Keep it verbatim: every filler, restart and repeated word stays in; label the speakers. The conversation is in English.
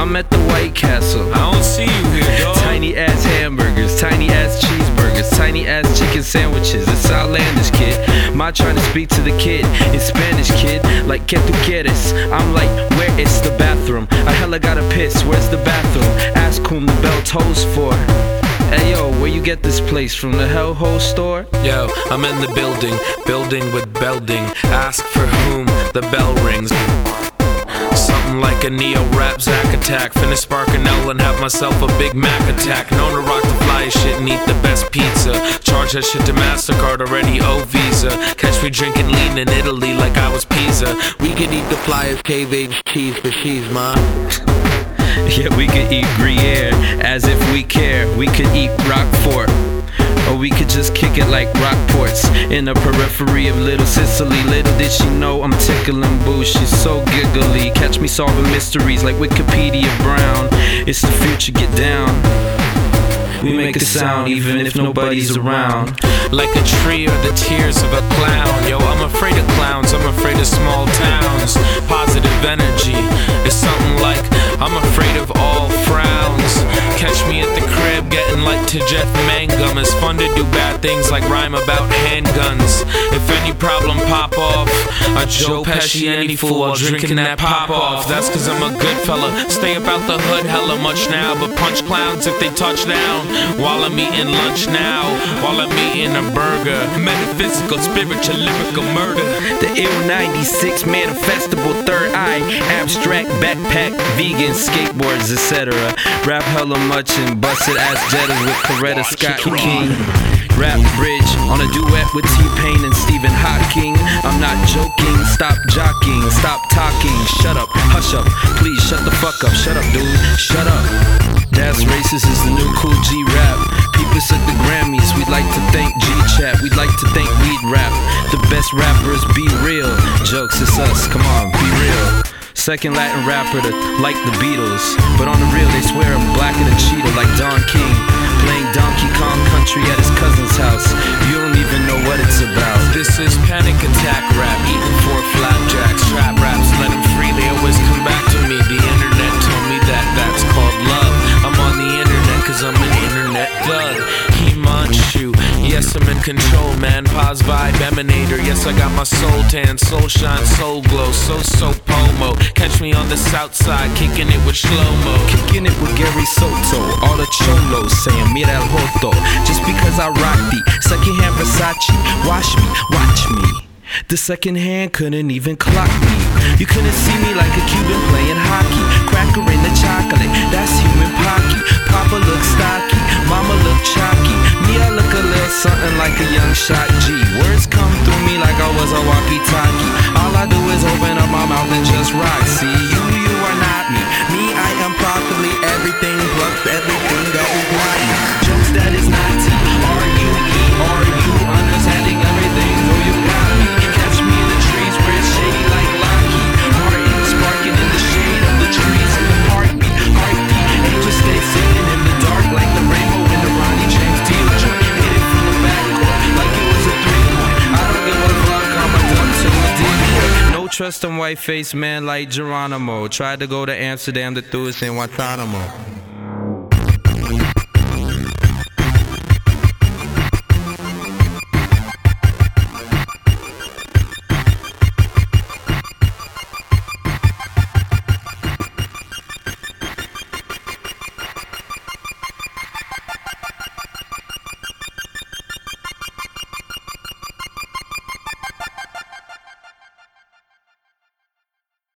Speaker 1: I'm at the White Castle.
Speaker 2: I don't see you here, dog.
Speaker 1: Tiny ass hamburgers, tiny ass cheeseburgers, tiny ass chicken sandwiches. It's outlandish, kid. My trying to speak to the kid in Spanish, kid. Like, ¿qué tú quieres? I'm like, where is the bathroom? I hella gotta piss, where's the bathroom? Ask whom the bell tolls for. Hey yo, where you get this place? From the Hellhole store?
Speaker 2: Yo, I'm in the building, building with building. Ask for whom the bell rings. Something like a neo-rap Zack attack. Finish sparking L and have myself a Big Mac attack. Known to rock the flyest shit and eat the best pizza. Charge that shit to MasterCard, already owe Visa. Catch me drinking lean in Italy like I was Pisa. We could eat the flyest cave-aged cheese for cheese, ma.
Speaker 1: Yeah, we could eat Gruyere as if we care. We could eat Roquefort, or we could just kick it like Rockports in the periphery of Little Sicily. Little did she know I'm tickling boo, she's so giggly. Catch me solving mysteries like Wikipedia Brown. It's the future, get down. We make a sound even if nobody's around.
Speaker 2: Like a tree or the tears of a clown. Yo, I'm afraid of clowns, I'm afraid of small towns. Positive energy is something like I'm afraid of all frowns. Catch me at the crib getting like to Jeff Mangum. It's fun to do bad things like rhyme about handguns. If any problem pop off, a Joe Pesci any fool while drinking that pop off. That's cause I'm a good fella. Stay about the hood hella much now, but punch clowns if they touch down. While I'm eating lunch now, while I'm eating a burger. Metaphysical, spiritual, lyrical murder.
Speaker 1: The Ill ninety-six manifestable third eye. Abstract backpack, vegan, skateboards, et cetera. Rap hella much and busted ass Jettas with Coretta Scott King. Rap bridge on a duet with T-Pain and Stephen Hawking. I'm not joking, stop jockeying, stop talking. Shut up, hush up, please shut the fuck up. Shut up, dude, shut up. That's Racist is the new cool G-Rap. People at the Grammys, we'd like to thank G-Chat. We'd like to thank Weed Rap. The best rappers, be real. Jokes, it's us, come on, be real. Second Latin rapper to like the Beatles, but on the real they swear I'm blacker than cheetah like Don King, playing Donkey Kong Country at his cousin's house. You don't even know what it's about.
Speaker 2: This is panic attack rap, eating four flapjacks. Trap raps, let them free, they always come back to me. The internet told me that that's called love. I'm on the internet cause I'm an internet thug. Himanshu, yes I'm in control, man. Pause vibe emanator, yes I got my soul tan, soul shine, soul glow, so so pomo. Catch me on the south side, kicking it with slow-mo.
Speaker 1: Kicking it with Gary Soto, all the cholos saying mira el joto. Just because I rock the secondhand Versace, wash me, watch me. The second hand couldn't even clock me. You couldn't see me like a Cuban playing hockey. Cracker in the chocolate, that's human pocky. Papa look stocky, mama look chalky. Me, I look a little something like a young shot G. Words come through me like I was a walkie-talkie. All I do is open up my mouth and just rock. See, you, you are not me. Me, I am properly everything plus everything that is not me. Jokes that is not T. Are you E? Are you understanding everything? No, you got me. Catch me in the trees where it's shady like Lockheed Martin, sparking in the shade of the trees. Heartbeat, heartbeat, angels stay singing in the dark like the rainbow in the Ronnie James Dio joint. Hit it from the backcourt like it was a three-point. I don't give a fuck, I'm a duck to a D. No trust in white-faced man like Geronimo. Tried to go to Amsterdam to do it in Guantanamo.